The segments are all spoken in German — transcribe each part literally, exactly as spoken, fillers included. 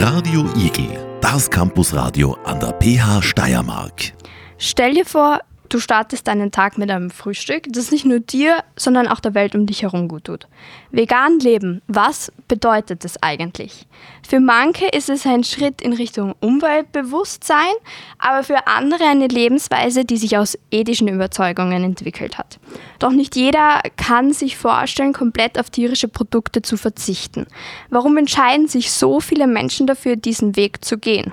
Radio I G, das Campusradio an der P H Steiermark. Stell dir vor, du startest deinen Tag mit einem Frühstück, das nicht nur dir, sondern auch der Welt um dich herum gut tut. Vegan leben, was bedeutet das eigentlich? Für manche ist es ein Schritt in Richtung Umweltbewusstsein, aber für andere eine Lebensweise, die sich aus ethischen Überzeugungen entwickelt hat. Doch nicht jeder kann sich vorstellen, komplett auf tierische Produkte zu verzichten. Warum entscheiden sich so viele Menschen dafür, diesen Weg zu gehen?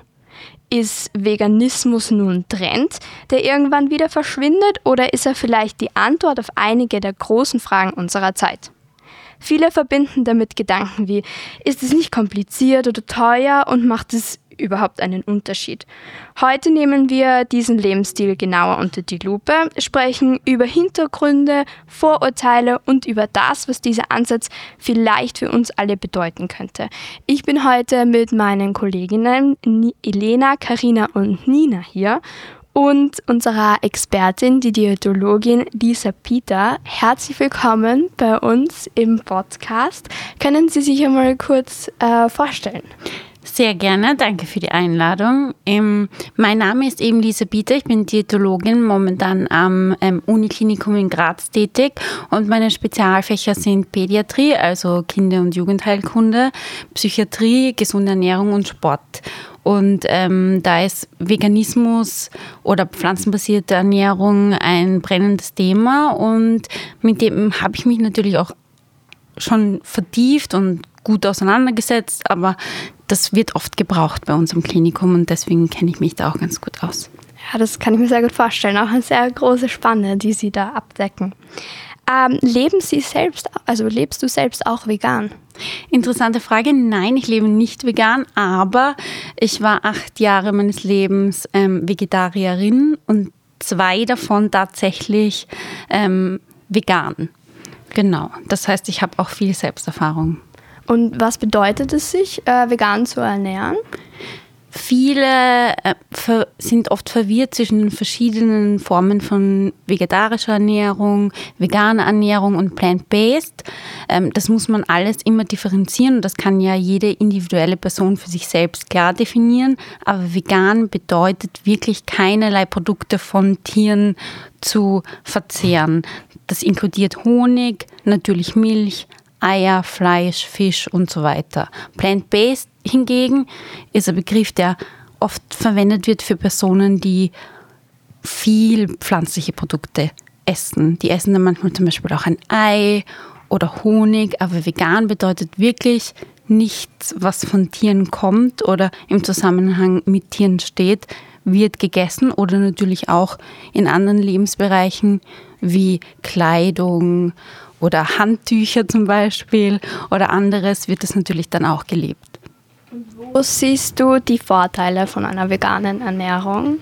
Ist Veganismus nun Trend, der irgendwann wieder verschwindet, oder ist er vielleicht die Antwort auf einige der großen Fragen unserer Zeit? Viele verbinden damit Gedanken wie, ist es nicht kompliziert oder teuer und macht es überhaupt einen Unterschied? Heute nehmen wir diesen Lebensstil genauer unter die Lupe, sprechen über Hintergründe, Vorurteile und über das, was dieser Ansatz vielleicht für uns alle bedeuten könnte. Ich bin heute mit meinen Kolleginnen Elena, Carina und Nina hier und unserer Expertin, die Diätologin Lisa Pieter. Herzlich willkommen bei uns im Podcast. Können Sie sich einmal kurz äh, vorstellen? Sehr gerne, danke für die Einladung. Ähm, mein Name ist eben Lisa Pieter, ich bin Diätologin, momentan am ähm, Uniklinikum in Graz tätig und meine Spezialfächer sind Pädiatrie, also Kinder- und Jugendheilkunde, Psychiatrie, gesunde Ernährung und Sport. Und ähm, da ist Veganismus oder pflanzenbasierte Ernährung ein brennendes Thema und mit dem habe ich mich natürlich auch schon vertieft und gut auseinandergesetzt, aber das wird oft gebraucht bei uns im Klinikum und deswegen kenne ich mich da auch ganz gut aus. Ja, das kann ich mir sehr gut vorstellen. Auch eine sehr große Spanne, die Sie da abdecken. Ähm, leben Sie selbst, also lebst du selbst auch vegan? Interessante Frage. Nein, ich lebe nicht vegan, aber ich war acht Jahre meines Lebens ähm, Vegetarierin und zwei davon tatsächlich ähm, vegan. Genau, das heißt, ich habe auch viel Selbsterfahrung. Und was bedeutet es, sich äh, vegan zu ernähren? Viele äh, ver- sind oft verwirrt zwischen verschiedenen Formen von vegetarischer Ernährung, veganer Ernährung und plant-based. Ähm, das muss man alles immer differenzieren und das kann ja jede individuelle Person für sich selbst klar definieren. Aber vegan bedeutet wirklich keinerlei Produkte von Tieren zu verzehren. Das inkludiert Honig, natürlich Milch, Eier, Fleisch, Fisch und so weiter. Plant-based hingegen ist ein Begriff, der oft verwendet wird für Personen, die viel pflanzliche Produkte essen. Die essen dann manchmal zum Beispiel auch ein Ei oder Honig, aber vegan bedeutet wirklich nichts, was von Tieren kommt oder im Zusammenhang mit Tieren steht, wird gegessen oder natürlich auch in anderen Lebensbereichen wie Kleidung oder Handtücher zum Beispiel oder anderes wird es natürlich dann auch gelebt. Wo siehst du die Vorteile von einer veganen Ernährung?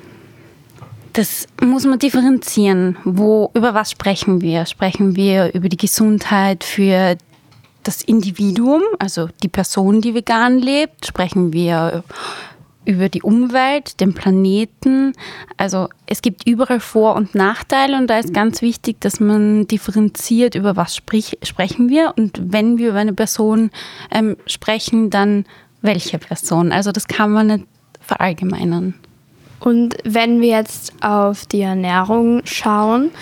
Das muss man differenzieren. Wo, über was sprechen wir? Sprechen wir über die Gesundheit für das Individuum, also die Person, die vegan lebt? Sprechen wir über die Umwelt, den Planeten? Also es gibt überall Vor- und Nachteile und da ist ganz wichtig, dass man differenziert, über was sprich, sprechen wir und wenn wir über eine Person ähm, sprechen, dann welche Person. Also das kann man nicht verallgemeinern. Und wenn wir jetzt auf die Ernährung schauen,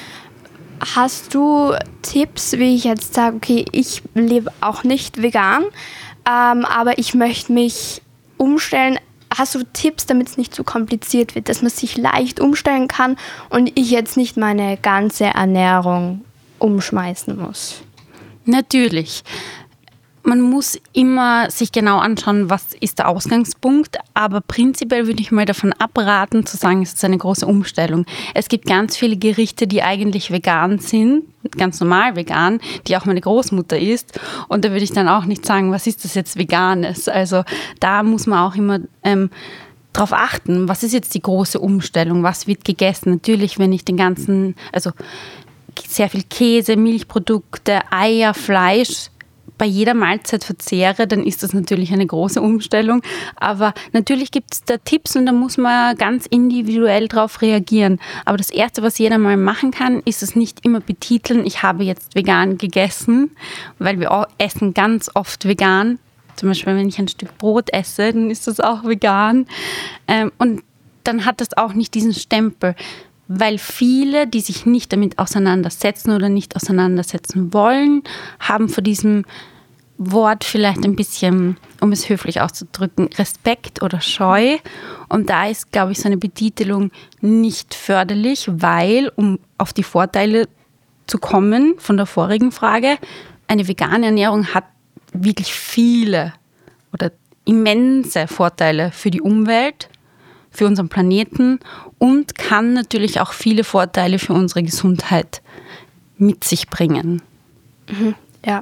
hast du Tipps, wie ich jetzt sage, okay, ich lebe auch nicht vegan, ähm, aber ich möchte mich umstellen. Hast du Tipps, damit es nicht zu kompliziert wird, dass man sich leicht umstellen kann und ich jetzt nicht meine ganze Ernährung umschmeißen muss? Natürlich. Man muss immer sich genau anschauen, was ist der Ausgangspunkt, aber prinzipiell würde ich mal davon abraten, zu sagen, es ist eine große Umstellung. Es gibt ganz viele Gerichte, die eigentlich vegan sind, ganz normal vegan, die auch meine Großmutter isst und da würde ich dann auch nicht sagen, was ist das jetzt Veganes? Also da muss man auch immer ähm, darauf achten, was ist jetzt die große Umstellung, was wird gegessen? Natürlich, wenn ich den ganzen, also sehr viel Käse, Milchprodukte, Eier, Fleisch bei jeder Mahlzeit verzehre, dann ist das natürlich eine große Umstellung. Aber natürlich gibt es da Tipps und da muss man ganz individuell drauf reagieren. Aber das Erste, was jeder mal machen kann, ist es nicht immer betiteln, ich habe jetzt vegan gegessen, weil wir auch essen ganz oft vegan. Zum Beispiel, wenn ich ein Stück Brot esse, dann ist das auch vegan. Ähm, und dann hat das auch nicht diesen Stempel, weil viele, die sich nicht damit auseinandersetzen oder nicht auseinandersetzen wollen, haben vor diesem Wort vielleicht ein bisschen, um es höflich auszudrücken, Respekt oder Scheu. Und da ist, glaube ich, so eine Betitelung nicht förderlich, weil, um auf die Vorteile zu kommen von der vorigen Frage, eine vegane Ernährung hat wirklich viele oder immense Vorteile für die Umwelt, für unseren Planeten und kann natürlich auch viele Vorteile für unsere Gesundheit mit sich bringen. Mhm, ja.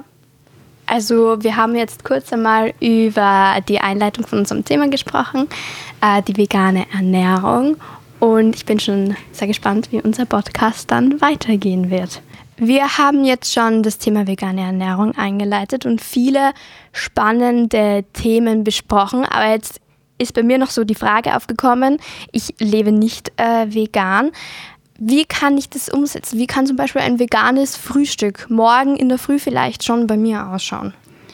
Also wir haben jetzt kurz einmal über die Einleitung von unserem Thema gesprochen, äh, die vegane Ernährung. Und ich bin schon sehr gespannt, wie unser Podcast dann weitergehen wird. Wir haben jetzt schon das Thema vegane Ernährung eingeleitet und viele spannende Themen besprochen. Aber jetzt ist bei mir noch so die Frage aufgekommen, ich lebe nicht äh, vegan. Wie kann ich das umsetzen? Wie kann zum Beispiel ein veganes Frühstück morgen in der Früh vielleicht schon bei mir ausschauen?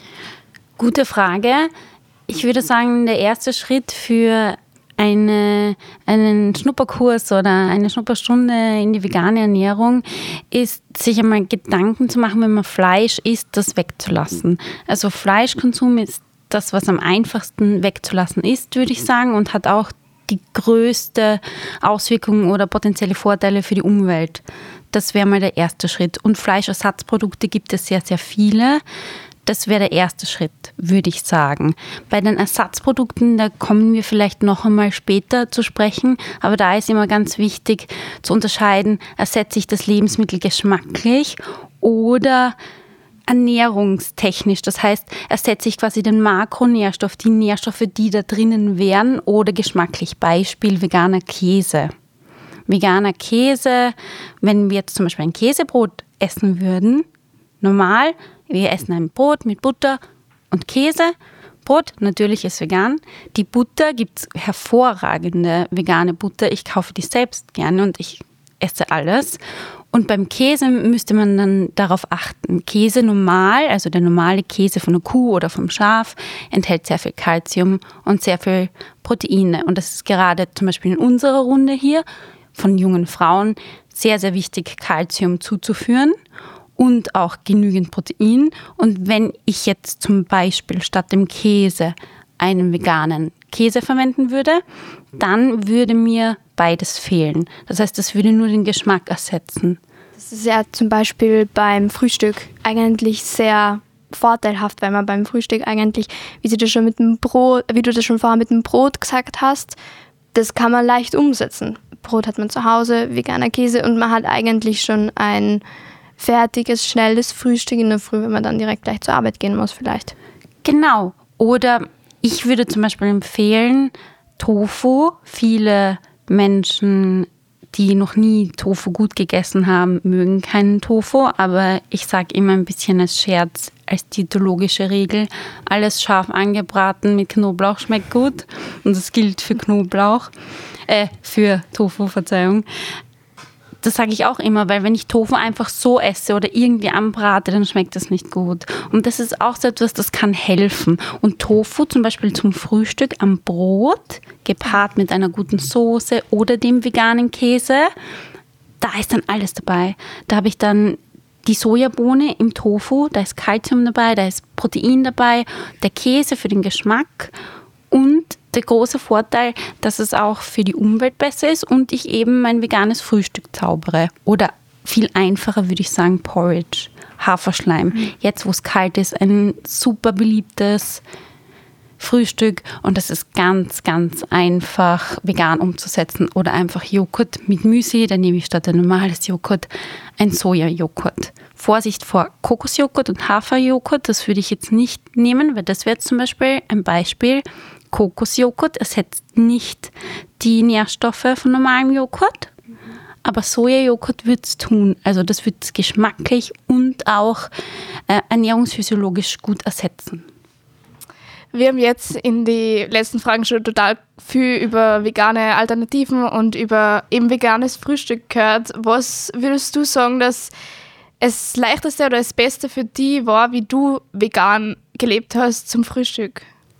Gute Frage. Ich würde sagen, der erste Schritt für eine, einen Schnupperkurs oder eine Schnupperstunde in die vegane Ernährung ist, sich einmal Gedanken zu machen, wenn man Fleisch isst, das wegzulassen. Also Fleischkonsum ist das, was am einfachsten wegzulassen ist, würde ich sagen, und hat auch die größte Auswirkung oder potenzielle Vorteile für die Umwelt. Das wäre mal der erste Schritt. Und Fleischersatzprodukte gibt es sehr, sehr viele. Das wäre der erste Schritt, würde ich sagen. Bei den Ersatzprodukten, da kommen wir vielleicht noch einmal später zu sprechen, aber da ist immer ganz wichtig zu unterscheiden, ersetze ich das Lebensmittel geschmacklich oder ernährungstechnisch. Das heißt, ersetze ich quasi den Makronährstoff, die Nährstoffe, die da drinnen wären, oder geschmacklich. Beispiel veganer Käse. Veganer Käse, wenn wir jetzt zum Beispiel ein Käsebrot essen würden, normal, wir essen ein Brot mit Butter und Käse. Brot, natürlich ist vegan. Die Butter, gibt es hervorragende vegane Butter. Ich kaufe die selbst gerne und ich esse alles. Und beim Käse müsste man dann darauf achten. Käse normal, also der normale Käse von der Kuh oder vom Schaf, enthält sehr viel Kalzium und sehr viel Proteine. Und das ist gerade zum Beispiel in unserer Runde hier von jungen Frauen sehr, sehr wichtig, Kalzium zuzuführen und auch genügend Protein. Und wenn ich jetzt zum Beispiel statt dem Käse einen veganen Käse verwenden würde, dann würde mir beides fehlen. Das heißt, das würde nur den Geschmack ersetzen. Das ist ja zum Beispiel beim Frühstück eigentlich sehr vorteilhaft, weil man beim Frühstück eigentlich, wie du das schon mit dem Brot, wie du das schon vorher mit dem Brot gesagt hast, das kann man leicht umsetzen. Brot hat man zu Hause, veganer Käse und man hat eigentlich schon ein fertiges, schnelles Frühstück in der Früh, wenn man dann direkt gleich zur Arbeit gehen muss vielleicht. Genau. Oder ich würde zum Beispiel empfehlen, Tofu. Viele Menschen, die noch nie Tofu gut gegessen haben, mögen keinen Tofu. Aber ich sage immer ein bisschen als Scherz, als diätologische Regel, alles scharf angebraten mit Knoblauch schmeckt gut. Und das gilt für Knoblauch, äh, für Tofu, Verzeihung. Das sage ich auch immer, weil wenn ich Tofu einfach so esse oder irgendwie anbrate, dann schmeckt das nicht gut. Und das ist auch so etwas, das kann helfen. Und Tofu zum Beispiel zum Frühstück am Brot, gepaart mit einer guten Soße oder dem veganen Käse, da ist dann alles dabei. Da habe ich dann die Sojabohne im Tofu, da ist Kalzium dabei, da ist Protein dabei, der Käse für den Geschmack und der große Vorteil, dass es auch für die Umwelt besser ist und ich eben mein veganes Frühstück zaubere. Oder viel einfacher würde ich sagen Porridge, Haferschleim. Mhm. Jetzt, wo es kalt ist, ein super beliebtes Frühstück und das ist ganz, ganz einfach vegan umzusetzen. Oder einfach Joghurt mit Müsli, dann nehme ich statt ein normales Joghurt ein Sojajoghurt. Vorsicht vor Kokosjoghurt und Haferjoghurt, das würde ich jetzt nicht nehmen, weil das wäre zum Beispiel ein Beispiel. Kokosjoghurt ersetzt nicht die Nährstoffe von normalem Joghurt, aber Sojajoghurt wird es tun. Also das wird es geschmacklich und auch äh, ernährungsphysiologisch gut ersetzen. Wir haben jetzt in die letzten Fragen schon total viel über vegane Alternativen und über eben veganes Frühstück gehört. Was würdest du sagen, dass das Leichteste oder das Beste für dich war, wie du vegan gelebt hast zum Frühstück?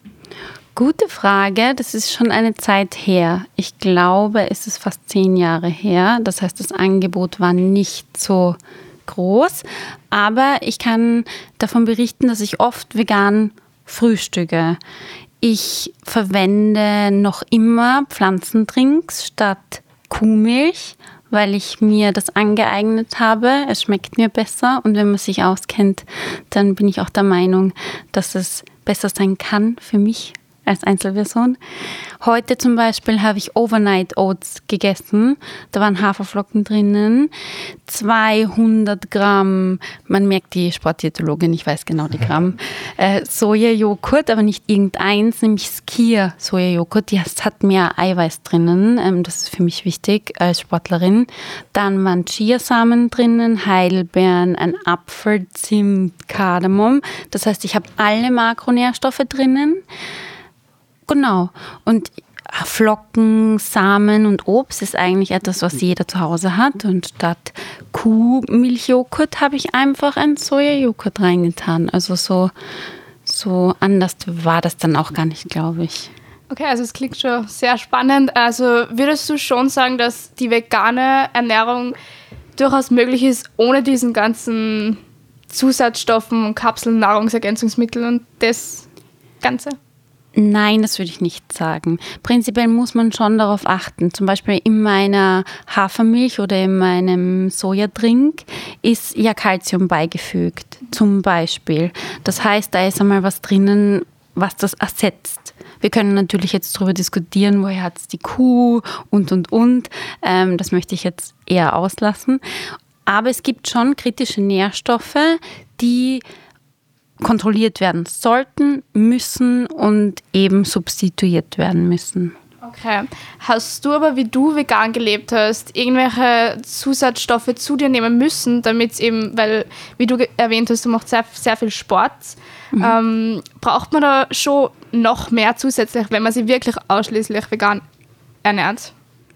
Gute Frage. Das ist schon eine Zeit her. Ich glaube, es ist fast zehn Jahre her. Das heißt, das Angebot war nicht so groß. Aber ich kann davon berichten, dass ich oft vegan frühstücke. Ich verwende noch immer Pflanzendrinks statt Kuhmilch, weil ich mir das angeeignet habe. Es schmeckt mir besser und wenn man sich auskennt, dann bin ich auch der Meinung, dass es besser sein kann für mich als Einzelperson. Heute zum Beispiel habe ich Overnight Oats gegessen. Da waren Haferflocken drinnen, zweihundert Gramm, man merkt die Sportdiätologin, ich weiß genau die Gramm, äh, Sojajoghurt, aber nicht irgendeins, nämlich Skyr Sojajoghurt. Das hat mehr Eiweiß drinnen, ähm, das ist für mich wichtig als Sportlerin. Dann waren Chiasamen drinnen, Heidelbeeren, ein Apfel, Zimt, Kardamom. Das heißt, ich habe alle Makronährstoffe drinnen. Genau. Und Flocken, Samen und Obst ist eigentlich etwas, was jeder zu Hause hat. Und statt Kuhmilchjoghurt habe ich einfach einen Sojajoghurt reingetan. Also so, so anders war das dann auch gar nicht, glaube ich. Okay, also es klingt schon sehr spannend. Also würdest du schon sagen, dass die vegane Ernährung durchaus möglich ist, ohne diesen ganzen Zusatzstoffen und Kapseln, Nahrungsergänzungsmittel und das Ganze? Nein, das würde ich nicht sagen. Prinzipiell muss man schon darauf achten. Zum Beispiel in meiner Hafermilch oder in meinem Sojadrink ist ja Kalzium beigefügt, zum Beispiel. Das heißt, da ist einmal was drinnen, was das ersetzt. Wir können natürlich jetzt darüber diskutieren, woher hat es die Kuh und, und, und. Ähm, das möchte ich jetzt eher auslassen. Aber es gibt schon kritische Nährstoffe, die kontrolliert werden sollten, müssen und eben substituiert werden müssen. Okay. Hast du aber, wie du vegan gelebt hast, irgendwelche Zusatzstoffe zu dir nehmen müssen, damit es eben, weil, wie du erwähnt hast, du machst sehr, sehr viel Sport, mhm. ähm, braucht man da schon noch mehr zusätzlich, wenn man sich wirklich ausschließlich vegan ernährt?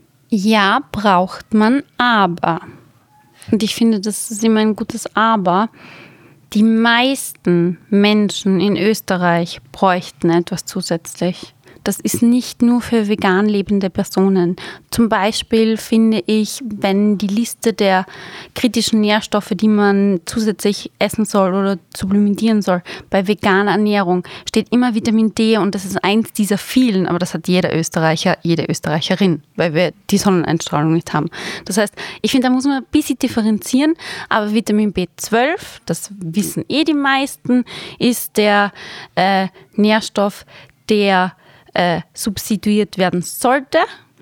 Ja, braucht man, aber, und ich finde, das ist immer ein gutes Aber, die meisten Menschen in Österreich bräuchten etwas zusätzlich. Das ist nicht nur für vegan lebende Personen. Zum Beispiel finde ich, wenn die Liste der kritischen Nährstoffe, die man zusätzlich essen soll oder supplementieren soll, bei veganer Ernährung steht immer Vitamin D und das ist eins dieser vielen, aber das hat jeder Österreicher, jede Österreicherin, weil wir die Sonneneinstrahlung nicht haben. Das heißt, ich finde, da muss man ein bisschen differenzieren, aber Vitamin B zwölf, das wissen eh die meisten, ist der äh, Nährstoff, der Äh, substituiert werden sollte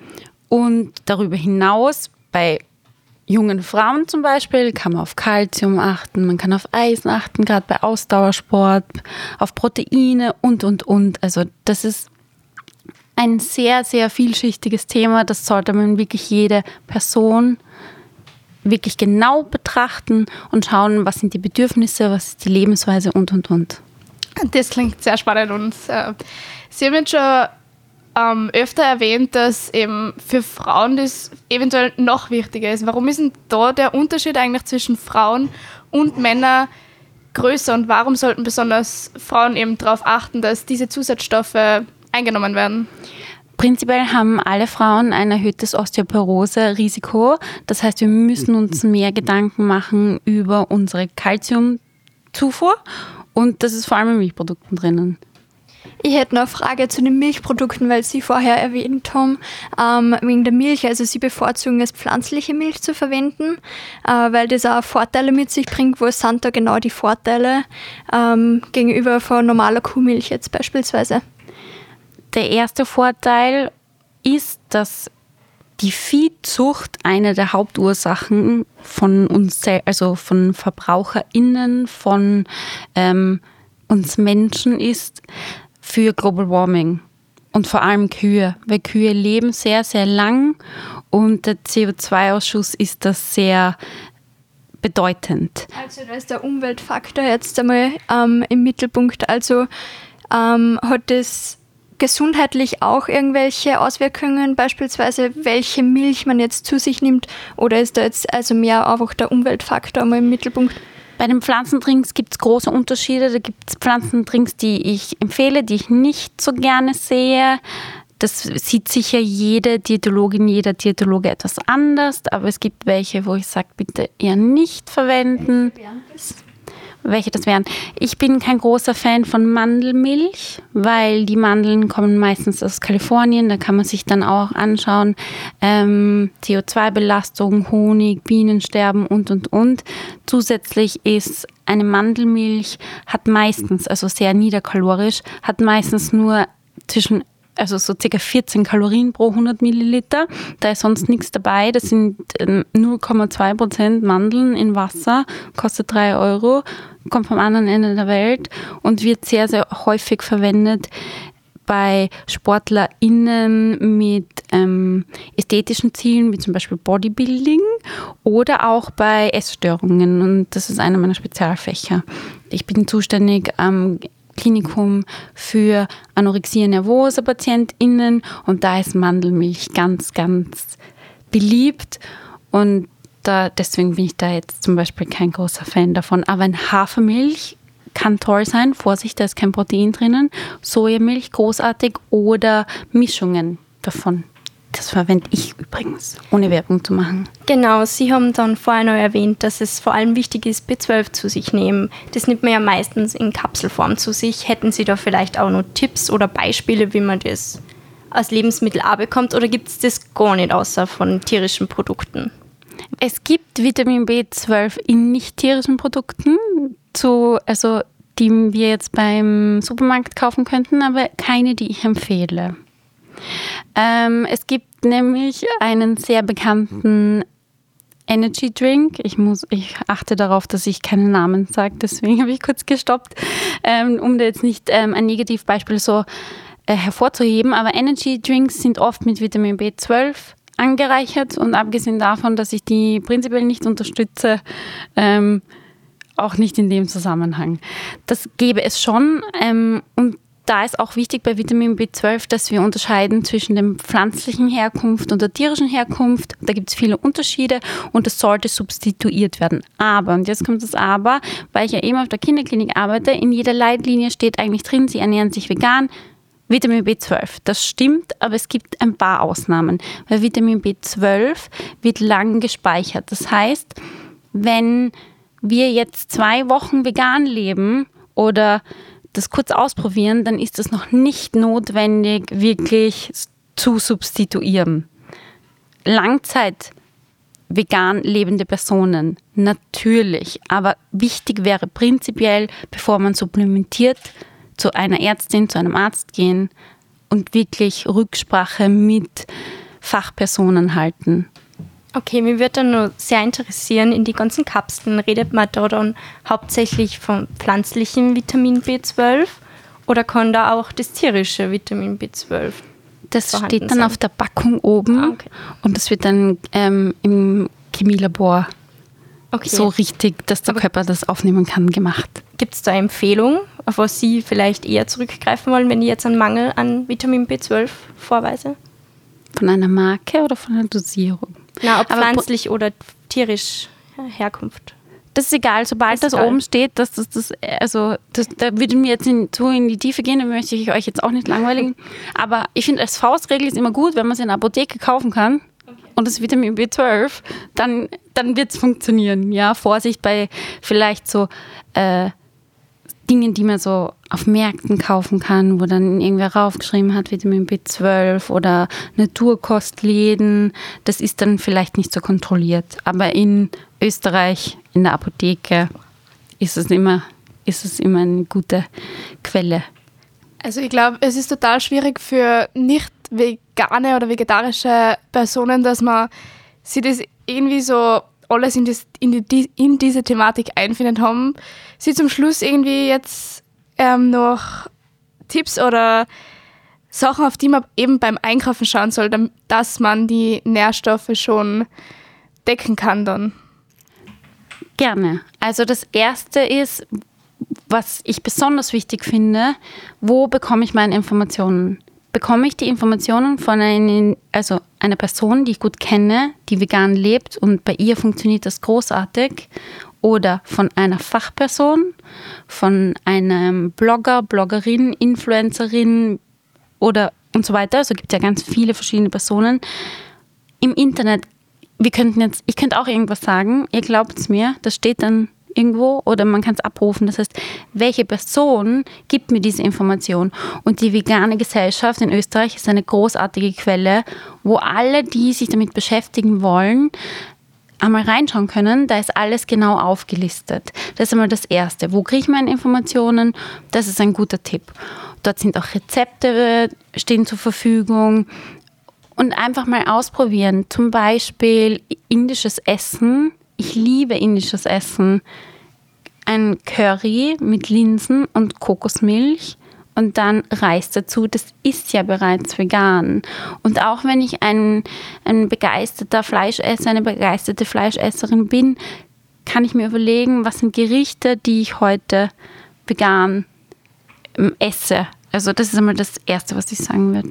und darüber hinaus bei jungen Frauen zum Beispiel kann man auf Kalzium achten, man kann auf Eisen achten, gerade bei Ausdauersport, auf Proteine und, und, und. Also das ist ein sehr, sehr vielschichtiges Thema, das sollte man wirklich jede Person wirklich genau betrachten und schauen, was sind die Bedürfnisse, was ist die Lebensweise und, und, und. Das klingt sehr spannend und äh, Sie haben jetzt schon ähm, öfter erwähnt, dass eben für Frauen das eventuell noch wichtiger ist. Warum ist denn da der Unterschied eigentlich zwischen Frauen und Männern größer und warum sollten besonders Frauen eben darauf achten, dass diese Zusatzstoffe eingenommen werden? Prinzipiell haben alle Frauen ein erhöhtes Osteoporose-Risiko. Das heißt, wir müssen uns mehr Gedanken machen über unsere Kalziumzufuhr und das ist vor allem in Milchprodukten drinnen. Ich hätte noch eine Frage zu den Milchprodukten, weil Sie vorher erwähnt haben, ähm, wegen der Milch. Also Sie bevorzugen es, pflanzliche Milch zu verwenden, äh, weil das auch Vorteile mit sich bringt. Wo sind da genau die Vorteile ähm, gegenüber von normaler Kuhmilch jetzt beispielsweise? Der erste Vorteil ist, dass die Viehzucht eine der Hauptursachen von uns, also von VerbraucherInnen, von ähm, uns Menschen ist für Global Warming und vor allem Kühe, weil Kühe leben sehr, sehr lang und der C O zwei Ausschuss ist das sehr bedeutend. Also da ist der Umweltfaktor jetzt einmal ähm, im Mittelpunkt. Also ähm, hat das gesundheitlich auch irgendwelche Auswirkungen, beispielsweise welche Milch man jetzt zu sich nimmt oder ist da jetzt also mehr einfach der Umweltfaktor einmal im Mittelpunkt? Bei den Pflanzendrinks gibt es große Unterschiede. Da gibt es Pflanzendrinks, die ich empfehle, die ich nicht so gerne sehe. Das sieht sicher jede Diätologin, jeder Diätologe etwas anders, aber es gibt welche, wo ich sage, bitte eher nicht verwenden. Welche das wären? Ich bin kein großer Fan von Mandelmilch, weil die Mandeln kommen meistens aus Kalifornien. Da kann man sich dann auch anschauen, ähm, C O zwei Belastung, Honig, Bienensterben und, und, und. Zusätzlich ist eine Mandelmilch, hat meistens, also sehr niederkalorisch, hat meistens nur zwischen also so ca. vierzehn Kalorien pro hundert Milliliter. Da ist sonst nichts dabei. Das sind null Komma zwei Prozent Mandeln in Wasser, kostet drei Euro, kommt vom anderen Ende der Welt und wird sehr, sehr häufig verwendet bei SportlerInnen mit ähm, ästhetischen Zielen, wie zum Beispiel Bodybuilding oder auch bei Essstörungen. Und das ist einer meiner Spezialfächer. Ich bin zuständig am Klinikum für Anorexia nervosa PatientInnen und da ist Mandelmilch ganz, ganz beliebt und da, deswegen bin ich da jetzt zum Beispiel kein großer Fan davon. Aber ein Hafermilch kann toll sein, Vorsicht, da ist kein Protein drinnen, Sojamilch großartig oder Mischungen davon. Das verwende ich übrigens, ohne Werbung zu machen. Genau, Sie haben dann vorher noch erwähnt, dass es vor allem wichtig ist, B zwölf zu sich nehmen. Das nimmt man ja meistens in Kapselform zu sich. Hätten Sie da vielleicht auch noch Tipps oder Beispiele, wie man das als Lebensmittel auch bekommt? Oder gibt es das gar nicht außer von tierischen Produkten? Es gibt Vitamin B zwölf in nicht tierischen Produkten, zu, also die wir jetzt beim Supermarkt kaufen könnten, aber keine, die ich empfehle. Ähm, es gibt nämlich einen sehr bekannten Energy Drink. Ich, muss, ich achte darauf, dass ich keinen Namen sage, deswegen habe ich kurz gestoppt, ähm, um da jetzt nicht ähm, ein Negativbeispiel so äh, hervorzuheben. Aber Energy Drinks sind oft mit Vitamin B zwölf angereichert und abgesehen davon, dass ich die prinzipiell nicht unterstütze, ähm, auch nicht in dem Zusammenhang. Das gäbe es schon ähm, und da ist auch wichtig bei Vitamin B zwölf, dass wir unterscheiden zwischen der pflanzlichen Herkunft und der tierischen Herkunft. Da gibt es viele Unterschiede und das sollte substituiert werden. Aber, und jetzt kommt das Aber, weil ich ja eben auf der Kinderklinik arbeite, in jeder Leitlinie steht eigentlich drin, sie ernähren sich vegan, Vitamin B zwölf. Das stimmt, aber es gibt ein paar Ausnahmen, weil Vitamin B zwölf wird lang gespeichert. Das heißt, wenn wir jetzt zwei Wochen vegan leben oder das kurz ausprobieren, dann ist es noch nicht notwendig, wirklich zu substituieren. Langzeit vegan lebende Personen, natürlich, aber wichtig wäre prinzipiell, bevor man supplementiert, zu einer Ärztin, zu einem Arzt gehen und wirklich Rücksprache mit Fachpersonen halten. Okay, mich würde dann nur sehr interessieren, in die ganzen Kapseln redet man da dann hauptsächlich von pflanzlichem Vitamin B zwölf oder kann da auch das tierische Vitamin B zwölf Das vorhanden steht dann sein? auf der Packung oben Ah, okay. und das wird dann ähm, im Chemielabor Okay. so richtig, dass der Aber Körper das aufnehmen kann, gemacht. gibt es da Empfehlungen, auf was Sie vielleicht eher zurückgreifen wollen, wenn ich jetzt einen Mangel an Vitamin B zwölf vorweise? Von einer Marke oder von einer Dosierung? Na, ob Aber pflanzlich oder tierisch ja, Herkunft. Das ist egal, sobald Ist das egal. oben steht, dass das, das, also das, da würde mir jetzt in, so in die Tiefe gehen, da möchte ich euch jetzt auch nicht langweiligen. Aber ich finde, als Faustregel ist immer gut, wenn man es in der Apotheke kaufen kann und das Vitamin B zwölf, dann, dann wird es funktionieren. Ja, Vorsicht bei vielleicht so äh, Dingen, die man so auf Märkten kaufen kann, wo dann irgendwer raufgeschrieben hat, Vitamin B zwölf oder Naturkostläden. Das ist dann vielleicht nicht so kontrolliert. Aber in Österreich, in der Apotheke, ist es immer, ist es immer eine gute Quelle. Also ich glaube, es ist total schwierig für nicht vegane oder vegetarische Personen, dass man sie das irgendwie so alles in, das, in, die, in diese Thematik einfindet haben. Sie zum Schluss irgendwie jetzt ähm, noch Tipps oder Sachen, auf die man eben beim Einkaufen schauen soll, damit, dass man die Nährstoffe schon decken kann dann. Gerne. Also das Erste ist, was ich besonders wichtig finde, wo bekomme ich meine Informationen? Bekomme ich die Informationen von einer, also einer Person, die ich gut kenne, die vegan lebt und bei ihr funktioniert das großartig? oder von einer Fachperson, von einem Blogger, Bloggerin, Influencerin oder und so weiter. Also gibt es ja ganz viele verschiedene Personen. Im Internet, wir könnten jetzt, ich könnte auch irgendwas sagen, ihr glaubt es mir, das steht dann irgendwo oder man kann es abrufen. Das heißt, welche Person gibt mir diese Information? Und die vegane Gesellschaft in Österreich ist eine großartige Quelle, wo alle, die sich damit beschäftigen wollen, einmal reinschauen können. Da ist alles genau aufgelistet. Das ist einmal das Erste. Wo kriege ich meine Informationen? Das ist ein guter Tipp. Dort sind auch Rezepte, stehen zur Verfügung. Und einfach mal ausprobieren. Zum Beispiel indisches Essen. Ich liebe indisches Essen. Ein Curry mit Linsen und Kokosmilch und dann Reis dazu. Das ist ja bereits vegan. Und auch wenn ich ein, ein begeisterter Fleischesser, eine begeisterte Fleischesserin bin, kann ich mir überlegen, was sind Gerichte, die ich heute vegan esse. Also das ist einmal das Erste, was ich sagen würde.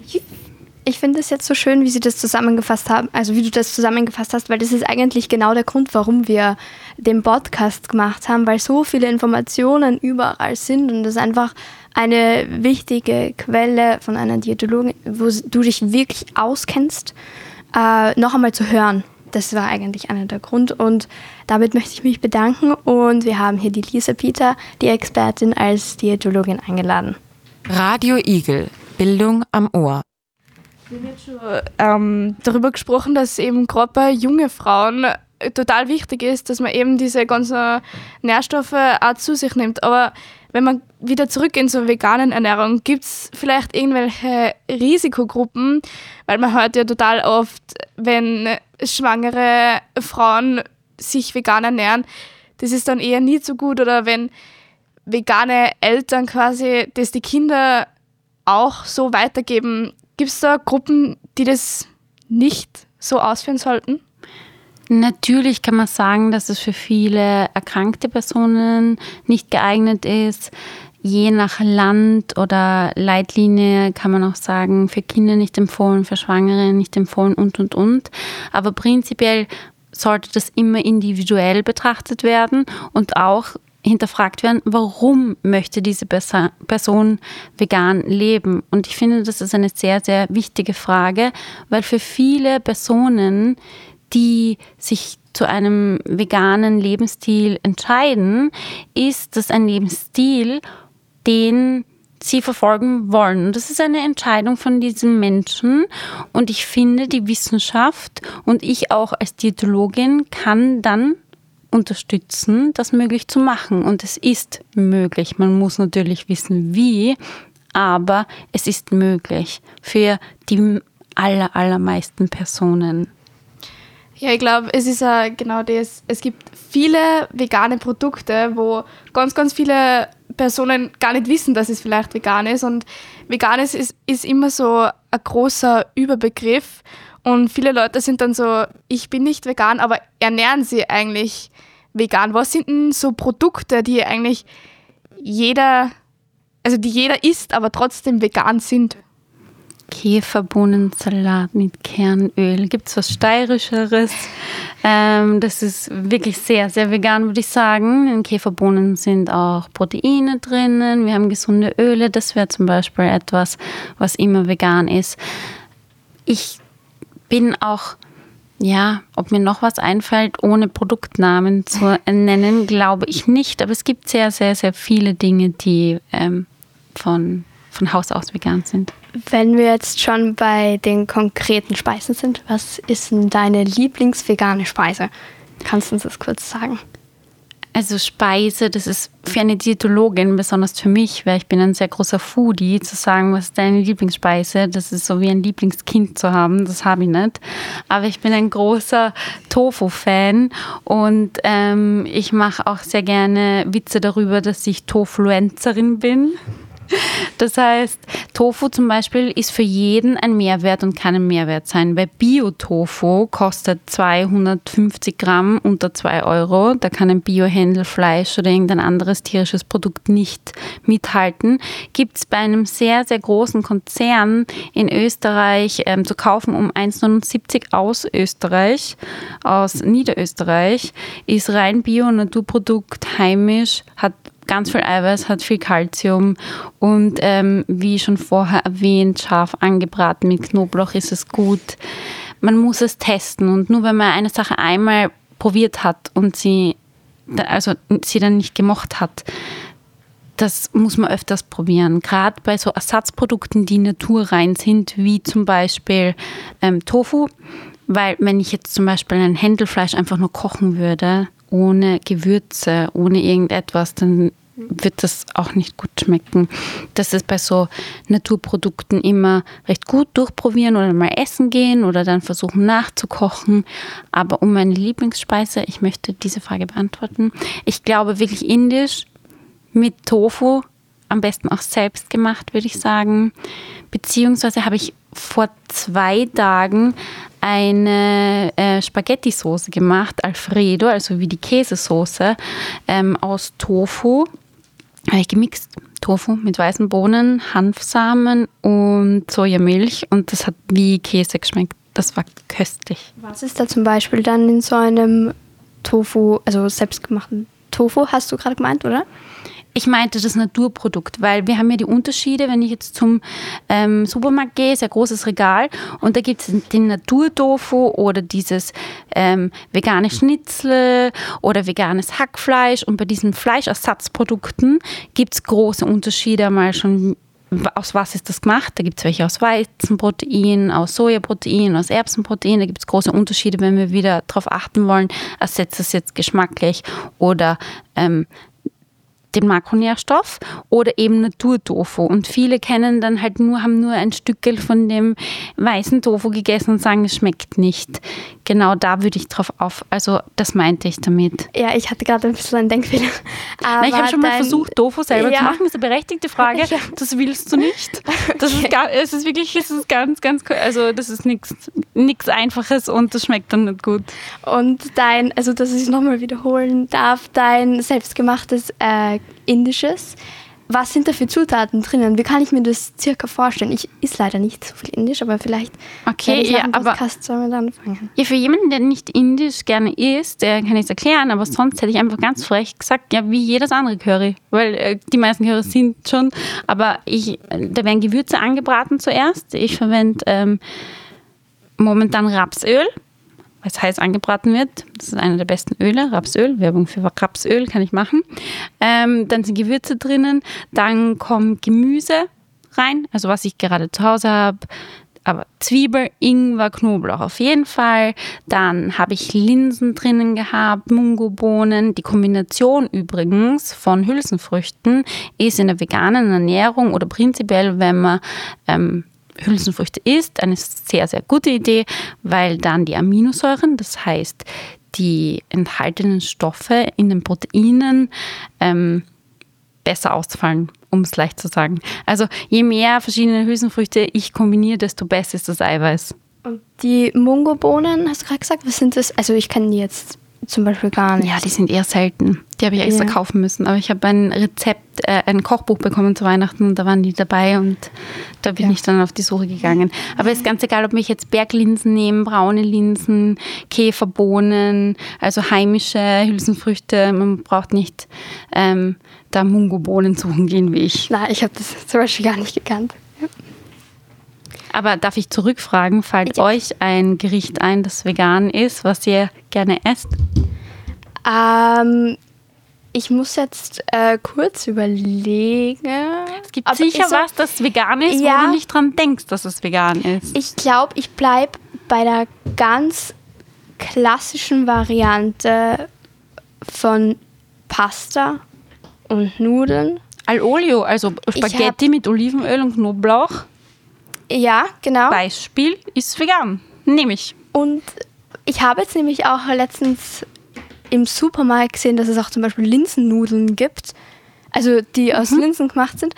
Ich finde es jetzt so schön, wie Sie das zusammengefasst haben, also wie du das zusammengefasst hast, weil das ist eigentlich genau der Grund, warum wir den Podcast gemacht haben, weil so viele Informationen überall sind und das ist einfach eine wichtige Quelle von einer Diätologin, wo du dich wirklich auskennst, äh, noch einmal zu hören. Das war eigentlich einer der Grund und damit möchte ich mich bedanken und wir haben hier die Lisa Peter, die Expertin, als Diätologin eingeladen. Radio Igel, Bildung am Ohr. Wir haben jetzt schon ähm, darüber gesprochen, dass eben gerade bei jungen Frauen total wichtig ist, dass man eben diese ganzen Nährstoffe auch zu sich nimmt. Aber wenn man wieder zurückgehen zur veganen Ernährung, gibt es vielleicht irgendwelche Risikogruppen, weil man hört ja total oft, wenn schwangere Frauen sich vegan ernähren, das ist dann eher nie so gut. Oder wenn vegane Eltern quasi das die Kinder auch so weitergeben. Gibt es da Gruppen, die das nicht so ausführen sollten? Natürlich kann man sagen, dass es für viele erkrankte Personen nicht geeignet ist. Je nach Land oder Leitlinie kann man auch sagen, für Kinder nicht empfohlen, für Schwangere nicht empfohlen und, und, und. Aber prinzipiell sollte das immer individuell betrachtet werden und auch hinterfragt werden, warum möchte diese Person vegan leben? Und ich finde, das ist eine sehr, sehr wichtige Frage, weil für viele Personen, die sich zu einem veganen Lebensstil entscheiden, ist das ein Lebensstil, den sie verfolgen wollen. Und das ist eine Entscheidung von diesen Menschen. Und ich finde, die Wissenschaft und ich auch als Diätologin kann dann unterstützen, das möglich zu machen. Und es ist möglich. Man muss natürlich wissen, wie, aber es ist möglich für die aller, allermeisten Personen. Ja, ich glaube, es ist ja genau das. Es gibt viele vegane Produkte, wo ganz, ganz viele Personen gar nicht wissen, dass es vielleicht vegan ist. Und Veganes ist, ist immer so ein großer Überbegriff. Und viele Leute sind dann so, ich bin nicht vegan, aber ernähren sie eigentlich vegan? Was sind denn so Produkte, die eigentlich jeder, also die jeder isst, aber trotzdem vegan sind? Käferbohnensalat mit Kernöl. Gibt es was Steirischeres? Ähm, das ist wirklich sehr, sehr vegan, würde ich sagen. In Käferbohnen sind auch Proteine drinnen. Wir haben gesunde Öle. Das wäre zum Beispiel etwas, was immer vegan ist. Ich bin auch, ja, ob mir noch was einfällt, ohne Produktnamen zu nennen, glaube ich nicht. Aber es gibt sehr, sehr, sehr viele Dinge, die ähm, von, von Haus aus vegan sind. Wenn wir jetzt schon bei den konkreten Speisen sind, was ist denn deine Lieblingsvegane Speise? Kannst du uns das kurz sagen? Also Speise, das ist für eine Diätologin, besonders für mich, weil ich bin ein sehr großer Foodie, zu sagen, was ist deine Lieblingsspeise, das ist so wie ein Lieblingskind zu haben, das habe ich nicht. Aber ich bin ein großer Tofu-Fan und ähm, ich mache auch sehr gerne Witze darüber, dass ich Tofluencerin bin. Das heißt, Tofu zum Beispiel ist für jeden ein Mehrwert und kann ein Mehrwert sein, weil Bio-Tofu kostet zweihundertfünfzig Gramm unter zwei Euro. Da kann ein Bio-Händelfleisch oder irgendein anderes tierisches Produkt nicht mithalten. Gibt es bei einem sehr, sehr großen Konzern in Österreich ähm, zu kaufen um eins Komma neunundsiebzig aus Österreich, aus Niederösterreich, ist rein Bio, Naturprodukt, heimisch, hat ganz viel Eiweiß, hat viel Kalzium und ähm, wie schon vorher erwähnt, scharf angebraten mit Knoblauch ist es gut. Man muss es testen und nur wenn man eine Sache einmal probiert hat und sie, also sie dann nicht gemocht hat, das muss man öfters probieren. Gerade bei so Ersatzprodukten, die naturrein sind, wie zum Beispiel ähm, Tofu, weil wenn ich jetzt zum Beispiel ein Händelfleisch einfach nur kochen würde, ohne Gewürze, ohne irgendetwas, dann wird das auch nicht gut schmecken. Das ist bei so Naturprodukten immer recht gut durchprobieren oder mal essen gehen oder dann versuchen nachzukochen. Aber um meine Lieblingsspeise, ich möchte diese Frage beantworten. Ich glaube wirklich indisch mit Tofu, am besten auch selbst gemacht, würde ich sagen. Beziehungsweise habe ich vor zwei Tagen eine äh, Spaghetti-Soße gemacht, Alfredo, also wie die Käsesoße, ähm, aus Tofu. Habe ich gemixt, Tofu mit weißen Bohnen, Hanfsamen und Sojamilch und das hat wie Käse geschmeckt. Das war köstlich. Was ist da zum Beispiel dann in so einem Tofu, also selbstgemachten Tofu, hast du gerade gemeint, oder? Ich meinte das Naturprodukt, weil wir haben ja die Unterschiede, wenn ich jetzt zum ähm, Supermarkt gehe, ist ein großes Regal und da gibt es den Naturtofu oder dieses ähm, vegane Schnitzel oder veganes Hackfleisch und bei diesen Fleischersatzprodukten gibt es große Unterschiede mal schon. Aus was ist das gemacht? Da gibt es welche aus Weizenprotein, aus Sojaprotein, aus Erbsenprotein. Da gibt es große Unterschiede, wenn wir wieder darauf achten wollen, ersetzt es jetzt geschmacklich oder ähm, den Makronährstoff oder eben Naturtofu. Und viele kennen dann halt nur, haben nur ein Stückel von dem weißen Tofu gegessen und sagen, es schmeckt nicht. Genau da würde ich drauf auf, also das meinte ich damit. Ja, ich hatte gerade ein bisschen einen Denkfehler. Aber ich habe schon mal versucht, Tofu selber ja. zu machen. Das ist eine berechtigte Frage. Ja. Das willst du nicht. Das okay. ist, gar, es ist wirklich, es ist ganz, ganz, also das ist nichts Einfaches und das schmeckt dann nicht gut. Und dein, also dass ich es nochmal wiederholen darf, dein selbstgemachtes äh, indisches, was sind da für Zutaten drinnen? Wie kann ich mir das circa vorstellen? Ich esse leider nicht so viel indisch, aber vielleicht okay, ja, aber sollen wir dann anfangen. Ja, für jemanden, der nicht indisch gerne isst, der kann ich es erklären, aber sonst hätte ich einfach ganz frech gesagt, ja, wie jedes andere Curry, weil äh, die meisten Currys sind schon, aber ich, da werden Gewürze angebraten zuerst. Ich verwende ähm, momentan Rapsöl, weil es heiß angebraten wird. Das ist einer der besten Öle, Rapsöl. Werbung für Rapsöl kann ich machen. Ähm, dann sind Gewürze drinnen. Dann kommt Gemüse rein, also was ich gerade zu Hause habe. Aber Zwiebel, Ingwer, Knoblauch auf jeden Fall. Dann habe ich Linsen drinnen gehabt, Mungobohnen. Die Kombination übrigens von Hülsenfrüchten ist in der veganen Ernährung oder prinzipiell, wenn man ähm, Hülsenfrüchte isst, eine sehr, sehr gute Idee, weil dann die Aminosäuren, das heißt die enthaltenen Stoffe in den Proteinen, ähm, besser ausfallen, um es leicht zu sagen. Also je mehr verschiedene Hülsenfrüchte ich kombiniere, desto besser ist das Eiweiß. Und die Mungobohnen, hast du gerade gesagt, was sind das? Also ich kenne die jetzt zum Beispiel gar nicht. Ja, die sind eher selten. Die habe ich extra ja. kaufen müssen. Aber ich habe ein Rezept, äh, ein Kochbuch bekommen zu Weihnachten und da waren die dabei und da bin ja. ich dann auf die Suche gegangen. Aber es ist ganz egal, ob ich jetzt Berglinsen nehme, braune Linsen, Käferbohnen, also heimische Hülsenfrüchte. Man braucht nicht ähm, da Mungobohnen suchen gehen wie ich. Nein, ich habe das zum Beispiel gar nicht gekannt. Ja. Aber darf ich zurückfragen, fällt ja. euch ein Gericht ein, das vegan ist, was ihr gerne esst? Ähm, ich muss jetzt äh, kurz überlegen. Es gibt sicher so, was, das vegan ist, ja, wo du nicht dran denkst, dass es vegan ist. Ich glaube, ich bleibe bei der ganz klassischen Variante von Pasta und Nudeln. Al Olio, also Spaghetti mit Olivenöl und Knoblauch. Ja, genau. Beispiel ist vegan. Nehme ich. Und ich habe jetzt nämlich auch letztens im Supermarkt gesehen, dass es auch zum Beispiel Linsennudeln gibt. Also die aus mhm. Linsen gemacht sind.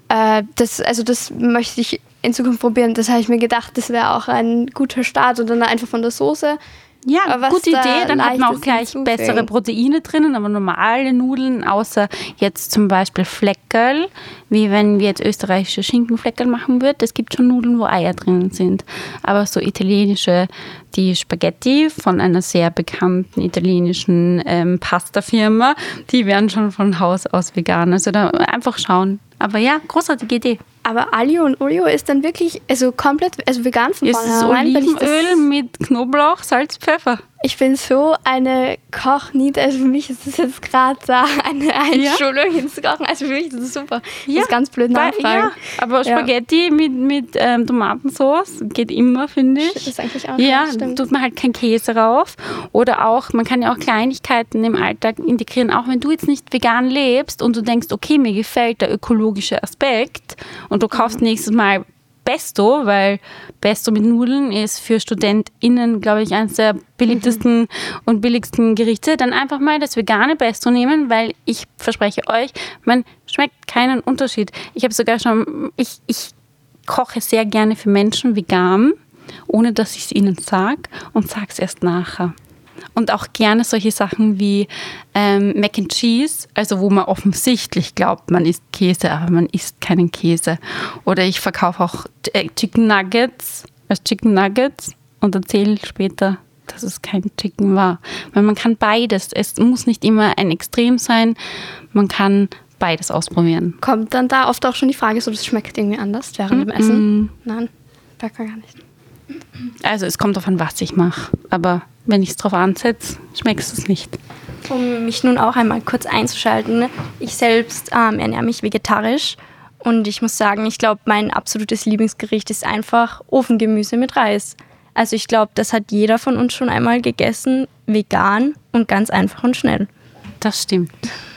Äh, das, also das möchte ich in Zukunft probieren. Das habe ich mir gedacht, das wäre auch ein guter Start. Und dann einfach von der Soße. Ja, Aber was gute da Idee. Dann hat man auch Leichtes gleich hinzufügen. bessere Proteine drinnen, aber normale Nudeln, außer jetzt zum Beispiel Fleckerl, wie wenn wir jetzt österreichische Schinkenfleckerl machen würden. Es gibt schon Nudeln, wo Eier drinnen sind. Aber so italienische, die Spaghetti von einer sehr bekannten italienischen ähm, Pastafirma, die werden schon von Haus aus vegan. Also da einfach schauen. Aber ja, großartige Idee. Aber Aglio und Olio ist dann wirklich also komplett also vegan von Es ist vornherein. weil ich das- Olivenöl mit Knoblauch, Salz, Pfeffer. Ich bin so eine Kochniete, also für mich ist das jetzt gerade da eine Einschulung ins Kochen. Also für mich ist das super. Das ist ganz blöd Bei- nachfragen. Ja, aber Ja. Spaghetti mit, mit ähm, Tomatensauce geht immer, finde ich. Das ist eigentlich auch Ja, stimmt. tut man halt keinen Käse rauf. Oder auch, man kann ja auch Kleinigkeiten im Alltag integrieren. Auch wenn du jetzt nicht vegan lebst und du denkst, okay, mir gefällt der ökologische Aspekt und du kaufst nächstes Mal Pesto, weil Pesto mit Nudeln ist für StudentInnen, glaube ich, eines der beliebtesten mhm. und billigsten Gerichte. Dann einfach mal das vegane Pesto nehmen, weil ich verspreche euch, man schmeckt keinen Unterschied. Ich habe sogar schon, ich, ich koche sehr gerne für Menschen vegan, ohne dass ich es ihnen sage und sage es erst nachher. Und auch gerne solche Sachen wie ähm, Mac and Cheese, also wo man offensichtlich glaubt, man isst Käse, aber man isst keinen Käse. Oder ich verkaufe auch äh, Chicken Nuggets als Chicken Nuggets und erzähle später, dass es kein Chicken war. Weil man kann beides. Es muss nicht immer ein Extrem sein. Man kann beides ausprobieren. Kommt dann da oft auch schon die Frage, so das schmeckt irgendwie anders während dem Essen? Nein, merkt man gar nicht. Also es kommt darauf an, was ich mache. Aber wenn ich es drauf ansetze, schmeckst du es nicht. Um mich nun auch einmal kurz einzuschalten, ich selbst ähm, ernähre mich vegetarisch und ich muss sagen, ich glaube, mein absolutes Lieblingsgericht ist einfach Ofengemüse mit Reis. Also ich glaube, das hat jeder von uns schon einmal gegessen, vegan und ganz einfach und schnell. Das stimmt.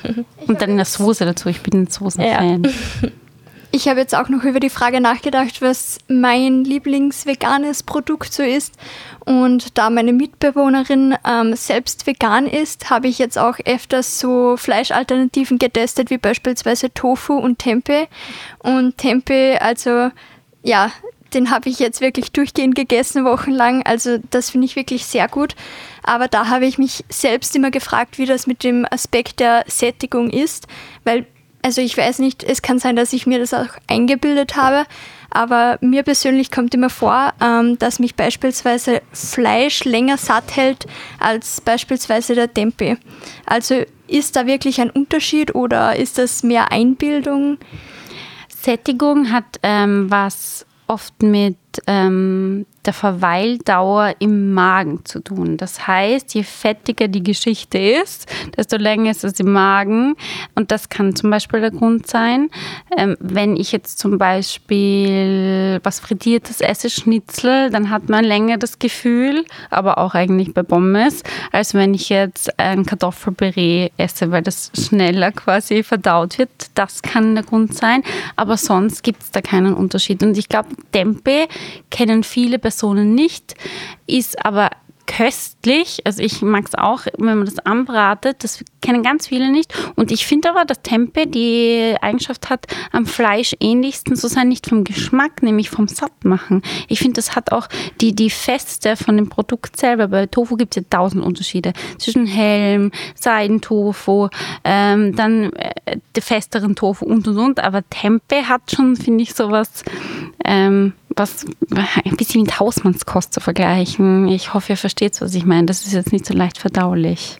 Und dann eine Soße dazu. Ich bin ein Soßenfan. Ja. Ich habe jetzt auch noch über die Frage nachgedacht, was mein Lieblingsveganes Produkt so ist. Und da meine Mitbewohnerin ähm, selbst vegan ist, habe ich jetzt auch öfters so Fleischalternativen getestet, wie beispielsweise Tofu und Tempeh. Und Tempeh, also ja, den habe ich jetzt wirklich durchgehend gegessen, wochenlang. Also das finde ich wirklich sehr gut. Aber da habe ich mich selbst immer gefragt, wie das mit dem Aspekt der Sättigung ist, weil also ich weiß nicht, es kann sein, dass ich mir das auch eingebildet habe, aber mir persönlich kommt immer vor, ähm, dass mich beispielsweise Fleisch länger satt hält als beispielsweise der Tempeh. Also ist da wirklich ein Unterschied oder ist das mehr Einbildung? Sättigung hat ähm, was oft mit ähm, der Verweildauer im Magen zu tun. Das heißt, je fettiger die Geschichte ist, desto länger ist es im Magen. Und das kann zum Beispiel der Grund sein, ähm, wenn ich jetzt zum Beispiel was Frittiertes esse, Schnitzel, dann hat man länger das Gefühl, aber auch eigentlich bei Pommes, als wenn ich jetzt ein Kartoffelpüree esse, weil das schneller quasi verdaut wird. Das kann der Grund sein, aber sonst gibt es da keinen Unterschied. Und ich glaube, Tempeh kennen viele Personen nicht, ist aber köstlich. Also ich mag es auch, wenn man das anbratet. Das kennen ganz viele nicht. Und ich finde aber, dass Tempeh die Eigenschaft hat, am Fleisch ähnlichsten zu sein, nicht vom Geschmack, nämlich vom Sattmachen. Ich finde, das hat auch die, die Feste von dem Produkt selber. Bei Tofu gibt es ja tausend Unterschiede. Zwischen hellem, Seidentofu, ähm, dann äh, den festeren Tofu und und und. Aber Tempeh hat schon, finde ich, sowas, ähm, was ein bisschen mit Hausmannskost zu vergleichen. Ich hoffe, ihr versteht, was ich meine. Das ist jetzt nicht so leicht verdaulich.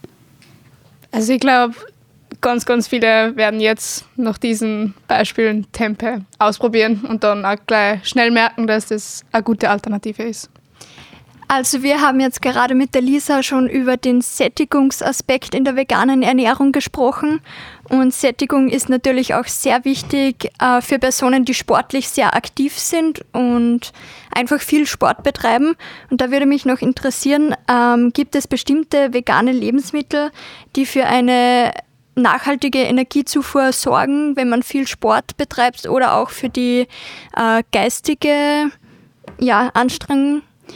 Also ich glaube, ganz, ganz viele werden jetzt nach diesen Beispielen Tempeh ausprobieren und dann auch gleich schnell merken, dass das eine gute Alternative ist. Also wir haben jetzt gerade mit der Lisa schon über den Sättigungsaspekt in der veganen Ernährung gesprochen. Und Sättigung ist natürlich auch sehr wichtig äh, für Personen, die sportlich sehr aktiv sind und einfach viel Sport betreiben. Und da würde mich noch interessieren, ähm, gibt es bestimmte vegane Lebensmittel, die für eine nachhaltige Energiezufuhr sorgen, wenn man viel Sport betreibt oder auch für die äh, geistige ja, Anstrengung?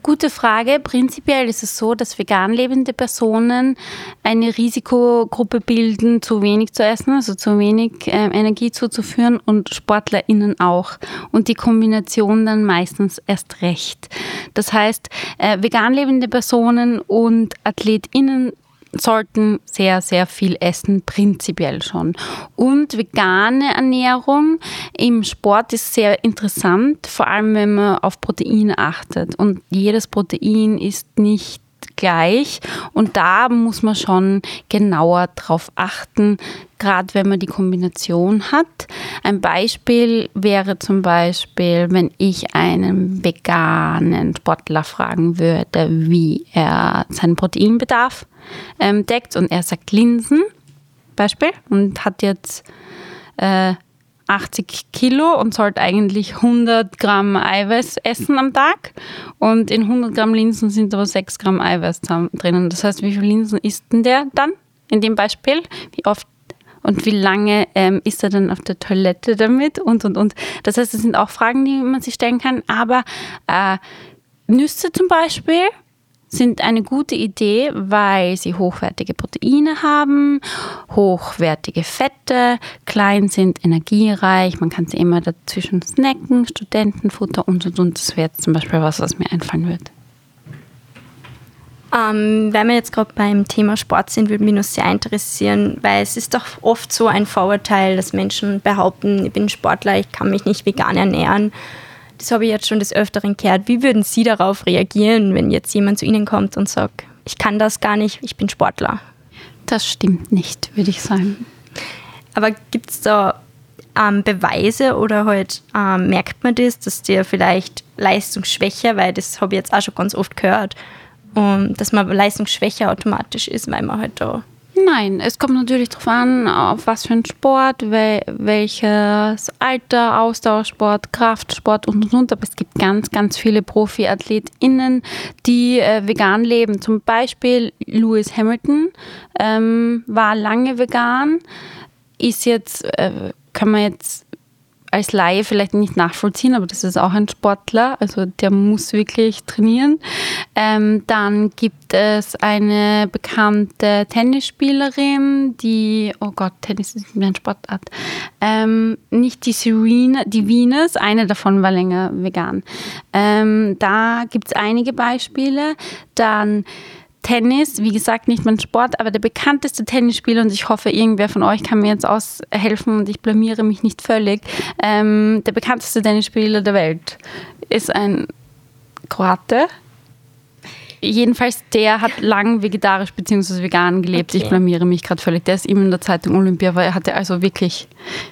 Gute Frage. Prinzipiell ist es so, dass vegan lebende Personen eine Risikogruppe bilden, zu wenig zu essen, also zu wenig äh, Energie zuzuführen, und SportlerInnen auch. Und die Kombination dann meistens erst recht. Das heißt, äh, vegan lebende Personen und AthletInnen sollten sehr, sehr viel essen, prinzipiell schon. Und vegane Ernährung im Sport ist sehr interessant, vor allem wenn man auf Proteine achtet. Und jedes Protein ist nicht gleich und da muss man schon genauer drauf achten, gerade wenn man die Kombination hat. Ein Beispiel wäre zum Beispiel, wenn ich einen veganen Sportler fragen würde, wie er seinen Proteinbedarf ähm, deckt, und er sagt Linsen, Beispiel, und hat jetzt äh, achtzig Kilo und sollte eigentlich hundert Gramm Eiweiß essen am Tag, und in hundert Gramm Linsen sind aber sechs Gramm Eiweiß drinnen. Das heißt, wie viele Linsen isst denn der dann in dem Beispiel? Wie oft und wie lange ähm, ist er dann auf der Toilette damit und, und, und. Das heißt, das sind auch Fragen, die man sich stellen kann. Aber äh, Nüsse zum Beispiel sind eine gute Idee, weil sie hochwertige Proteine haben, hochwertige Fette, klein sind, energiereich. Man kann sie immer dazwischen snacken, Studentenfutter und, und, und. Das wäre jetzt zum Beispiel was, was mir einfallen wird. Ähm, wenn wir jetzt gerade beim Thema Sport sind, würde mich noch sehr interessieren, weil es ist doch oft so ein Vorurteil, dass Menschen behaupten, ich bin Sportler, ich kann mich nicht vegan ernähren. Das habe ich jetzt schon des Öfteren gehört. Wie würden Sie darauf reagieren, wenn jetzt jemand zu Ihnen kommt und sagt, ich kann das gar nicht, ich bin Sportler? Das stimmt nicht, würde ich sagen. Aber gibt es da ähm, Beweise oder halt ähm, merkt man das, dass der vielleicht leistungsschwächer, weil das habe ich jetzt auch schon ganz oft gehört, um, dass man leistungsschwächer automatisch ist, weil man halt da... Nein, es kommt natürlich darauf an, auf was für ein Sport, wel, welches Alter, Ausdauersport, Kraftsport und und und. Aber es gibt ganz, ganz viele ProfiathletInnen, die äh, vegan leben. Zum Beispiel Lewis Hamilton ähm, war lange vegan, ist jetzt, äh, kann man jetzt als Laie vielleicht nicht nachvollziehen, aber das ist auch ein Sportler, also der muss wirklich trainieren. Ähm, dann gibt es eine bekannte Tennisspielerin, die, oh Gott, Tennis ist eine Sportart, ähm, nicht die Serena, die Venus, eine davon war länger vegan. Ähm, da gibt es einige Beispiele. Dann Tennis, wie gesagt, nicht mein Sport, aber der bekannteste Tennisspieler, und ich hoffe, irgendwer von euch kann mir jetzt aushelfen und ich blamiere mich nicht völlig, ähm, der bekannteste Tennisspieler der Welt ist ein Kroate. Jedenfalls, der hat lang vegetarisch bzw. vegan gelebt. Okay. Ich blamiere mich gerade völlig. Der ist eben in der Zeitung Olympia, weil er hatte also wirklich...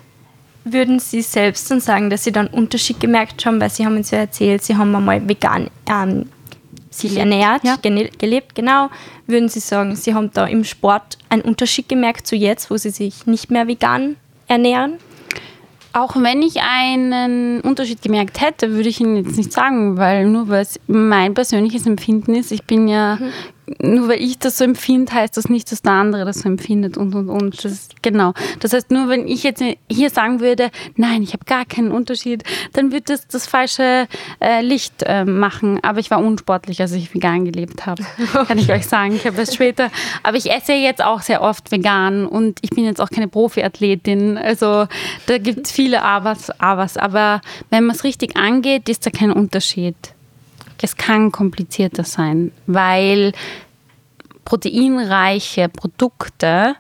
Würden Sie selbst dann sagen, dass Sie dann einen Unterschied gemerkt haben, weil Sie haben uns ja erzählt, Sie haben einmal vegan ähm, sich ernährt, ja. gelebt, genau. Würden Sie sagen, Sie haben da im Sport einen Unterschied gemerkt zu jetzt, wo Sie sich nicht mehr vegan ernähren? Auch wenn ich einen Unterschied gemerkt hätte, würde ich Ihnen jetzt nicht sagen, weil nur weil es mein persönliches Empfinden ist, ich bin ja, mhm. nur weil ich das so empfinde, heißt das nicht, dass der andere das so empfindet und und und. Das ist, genau. Das heißt, nur wenn ich jetzt hier sagen würde, nein, ich habe gar keinen Unterschied, dann würde das das falsche äh, Licht äh, machen. Aber ich war unsportlich, als ich vegan gelebt habe. Okay. Kann ich euch sagen. Ich habe das später. Aber ich esse jetzt auch sehr oft vegan und ich bin jetzt auch keine Profiathletin. Also da gibt es viele Abers, Abers. Aber wenn man es richtig angeht, ist da kein Unterschied. Es kann komplizierter sein, weil proteinreiche Produkte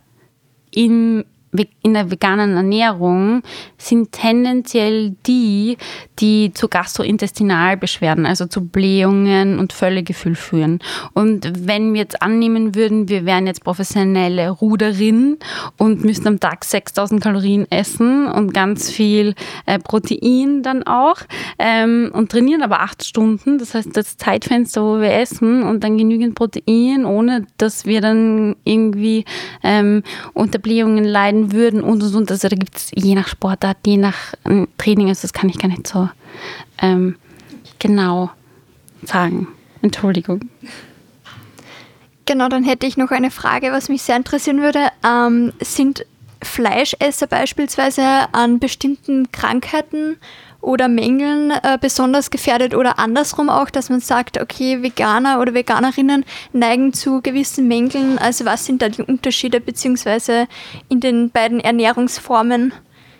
in, in der veganen Ernährung sind tendenziell die, die zu Gastrointestinalbeschwerden, also zu Blähungen und Völlegefühl führen. Und wenn wir jetzt annehmen würden, wir wären jetzt professionelle Ruderinnen und müssten am Tag sechstausend Kalorien essen und ganz viel äh, Protein dann auch ähm, und trainieren aber acht Stunden, das heißt das Zeitfenster, wo wir essen und dann genügend Protein, ohne dass wir dann irgendwie ähm, unter Blähungen leiden würden und und und. Also da gibt es je nach Sportart, je nach Training, also das kann ich gar nicht so ähm, genau sagen. Entschuldigung. Genau, dann hätte ich noch eine Frage, was mich sehr interessieren würde. Ähm, sind Fleischesser beispielsweise an bestimmten Krankheiten oder Mängeln äh, besonders gefährdet oder andersrum auch, dass man sagt, okay, Veganer oder Veganerinnen neigen zu gewissen Mängeln. Also was sind da die Unterschiede beziehungsweise in den beiden Ernährungsformen?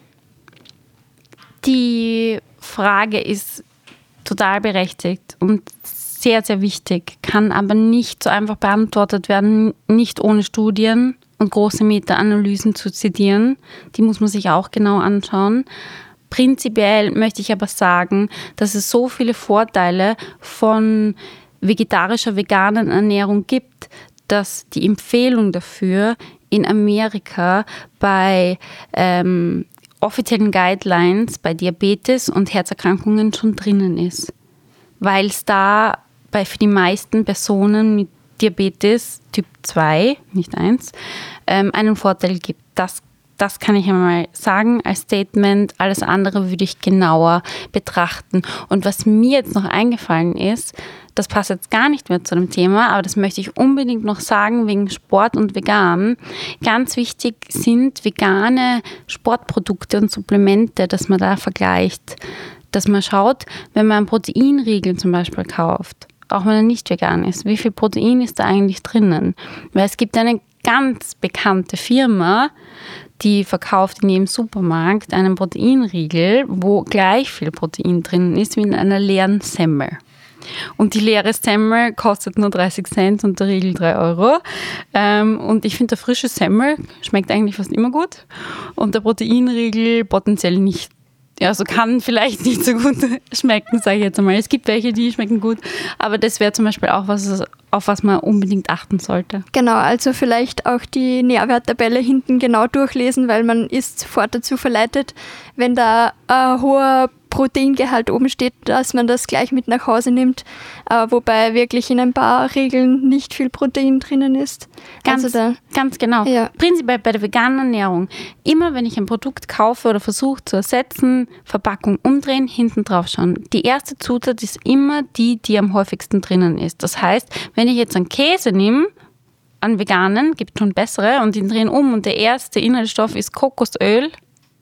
Die Frage ist total berechtigt und sehr, sehr wichtig, kann aber nicht so einfach beantwortet werden, nicht ohne Studien und große Meta-Analysen zu zitieren. Die muss man sich auch genau anschauen. Prinzipiell möchte ich aber sagen, dass es so viele Vorteile von vegetarischer, veganer Ernährung gibt, dass die Empfehlung dafür in Amerika bei ähm, offiziellen Guidelines bei Diabetes und Herzerkrankungen schon drinnen ist. Weil es da bei für die meisten Personen mit Diabetes Typ zwei, nicht eins, ähm, einen Vorteil gibt. Das Das kann ich einmal sagen als Statement. Alles andere würde ich genauer betrachten. Und was mir jetzt noch eingefallen ist, das passt jetzt gar nicht mehr zu dem Thema, aber das möchte ich unbedingt noch sagen wegen Sport und Vegan. Ganz wichtig sind vegane Sportprodukte und Supplemente, dass man da vergleicht. Dass man schaut, wenn man einen Proteinriegel zum Beispiel kauft, auch wenn er nicht vegan ist, wie viel Protein ist da eigentlich drinnen? Weil es gibt eine ganz bekannte Firma, die verkauft in jedem Supermarkt einen Proteinriegel, wo gleich viel Protein drin ist wie in einer leeren Semmel. Und die leere Semmel kostet nur dreißig Cent und der Riegel drei Euro. Ähm, und ich finde, der frische Semmel schmeckt eigentlich fast immer gut und der Proteinriegel potenziell nicht. Ja, so kann vielleicht nicht so gut schmecken, sage ich jetzt einmal. Es gibt welche, die schmecken gut, aber das wäre zum Beispiel auch was, auf was man unbedingt achten sollte. Genau, also vielleicht auch die Nährwerttabelle hinten genau durchlesen, weil man ist sofort dazu verleitet, wenn da ein hoher Proteingehalt oben steht, dass man das gleich mit nach Hause nimmt, äh, wobei wirklich in ein paar Regeln nicht viel Protein drinnen ist. Ganz, also da, ganz genau. Ja. Prinzipiell bei der veganen Ernährung, immer wenn ich ein Produkt kaufe oder versuche zu ersetzen, Verpackung umdrehen, hinten drauf schauen. Die erste Zutat ist immer die, die am häufigsten drinnen ist. Das heißt, wenn ich jetzt einen Käse nehme, an veganen, gibt schon bessere, und den drehen um und der erste Inhaltsstoff ist Kokosöl,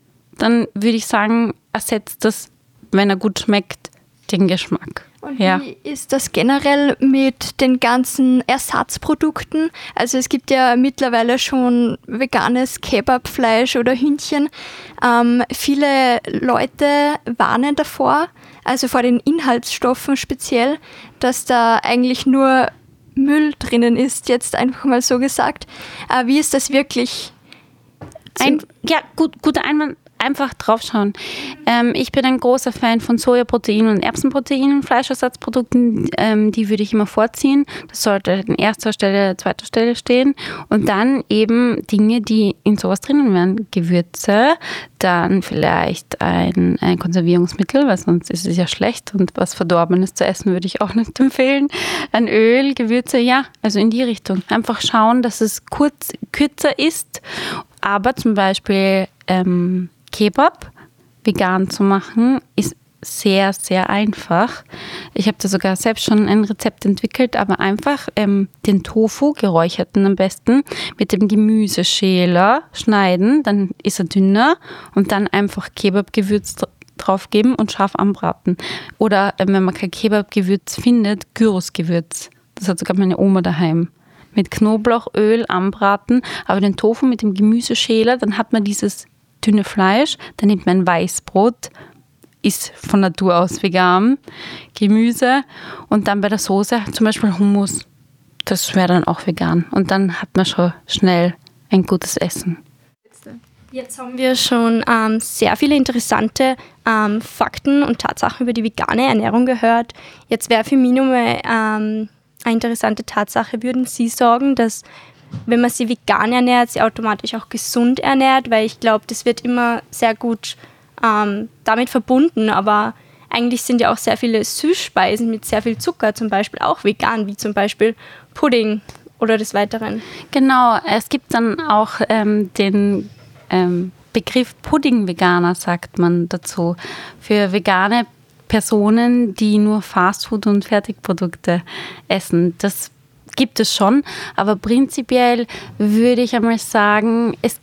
dann würde ich sagen, ersetzt das, wenn er gut schmeckt, den Geschmack. Und ja. Wie ist das generell mit den ganzen Ersatzprodukten? Also es gibt ja mittlerweile schon veganes Kebabfleisch oder Hühnchen. Ähm, viele Leute warnen davor, also vor den Inhaltsstoffen speziell, dass da eigentlich nur Müll drinnen ist, jetzt einfach mal so gesagt. Äh, wie ist das wirklich? Ein, ja, gut, guter Einwand. Einfach draufschauen. Ähm, ich bin ein großer Fan von Sojaprotein und Erbsenprotein, Fleischersatzprodukten. Ähm, die würde ich immer vorziehen. Das sollte an erster Stelle, zweiter Stelle stehen. Und dann eben Dinge, die in sowas drinnen wären. Gewürze, dann vielleicht ein, ein Konservierungsmittel, weil sonst ist es ja schlecht. Und was Verdorbenes zu essen würde ich auch nicht empfehlen. Ein Öl, Gewürze, ja, also in die Richtung. Einfach schauen, dass es kurz, kürzer ist. Aber zum Beispiel ähm, Kebab vegan zu machen, ist sehr, sehr einfach. Ich habe da sogar selbst schon ein Rezept entwickelt, aber einfach ähm, den Tofu, geräucherten am besten, mit dem Gemüseschäler schneiden, dann ist er dünner und dann einfach Kebabgewürz draufgeben und scharf anbraten. Oder äh, wenn man kein Kebabgewürz findet, Gyrosgewürz. Das hat sogar meine Oma daheim. Mit Knoblauchöl anbraten, aber den Tofu mit dem Gemüseschäler, dann hat man dieses dünne Fleisch, dann nimmt man Weißbrot, ist von Natur aus vegan, Gemüse und dann bei der Soße zum Beispiel Hummus. Das wäre dann auch vegan und dann hat man schon schnell ein gutes Essen. Jetzt haben wir schon ähm, sehr viele interessante ähm, Fakten und Tatsachen über die vegane Ernährung gehört. Jetzt wäre für mich nochmal ähm, eine interessante Tatsache, würden Sie sagen, dass wenn man sie vegan ernährt, sie automatisch auch gesund ernährt, weil ich glaube, das wird immer sehr gut ähm, damit verbunden, aber eigentlich sind ja auch sehr viele Süßspeisen mit sehr viel Zucker zum Beispiel auch vegan, wie zum Beispiel Pudding oder des Weiteren. Genau, es gibt dann auch ähm, den ähm, Begriff Pudding-Veganer, sagt man dazu, für vegane Personen, die nur Fastfood und Fertigprodukte essen. Das gibt es schon, aber prinzipiell würde ich einmal sagen, es gibt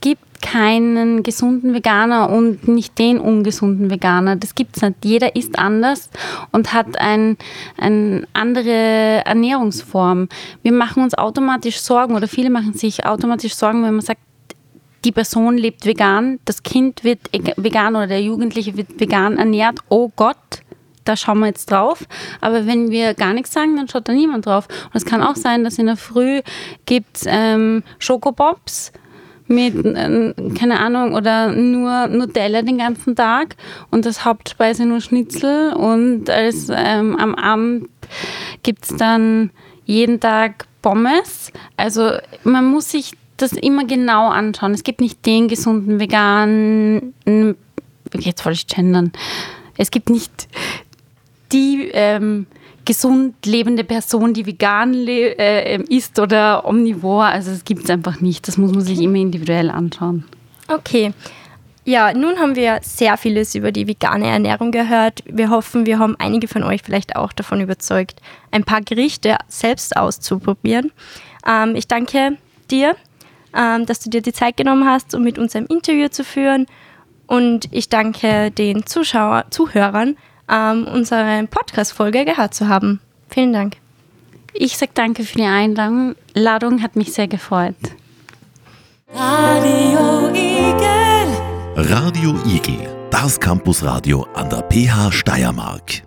keinen gesunden Veganer und nicht den ungesunden Veganer. Das gibt es nicht. Jeder isst anders und hat ein, eine andere Ernährungsform. Wir machen uns automatisch Sorgen oder viele machen sich automatisch Sorgen, wenn man sagt, die Person lebt vegan, das Kind wird vegan oder der Jugendliche wird vegan ernährt. Oh Gott, da schauen wir jetzt drauf. Aber wenn wir gar nichts sagen, dann schaut da niemand drauf. Und es kann auch sein, dass in der Früh gibt es ähm, Schokopops mit, äh, keine Ahnung, oder nur Nutella den ganzen Tag und das Hauptspeise nur Schnitzel und als, ähm, am Abend gibt es dann jeden Tag Pommes. Also man muss sich das immer genau anschauen. Es gibt nicht den gesunden veganen, jetzt wollte ich gendern, es gibt nicht die ähm, gesund lebende Person, die vegan le- äh, isst oder omnivor. Also es gibt es einfach nicht. Das muss man sich immer individuell anschauen. Okay. Ja, nun haben wir sehr vieles über die vegane Ernährung gehört. Wir hoffen, wir haben einige von euch vielleicht auch davon überzeugt, ein paar Gerichte selbst auszuprobieren. Ähm, ich danke dir, ähm, dass du dir die Zeit genommen hast, um mit uns ein Interview zu führen. Und ich danke den Zuschauer, Zuhörern, ähm, unsere Podcast-Folge gehört zu haben. Vielen Dank. Ich sage danke für die Einladung. Ladung hat mich sehr gefreut. Radio Igel. Radio Igel, das Campusradio an der P H Steiermark.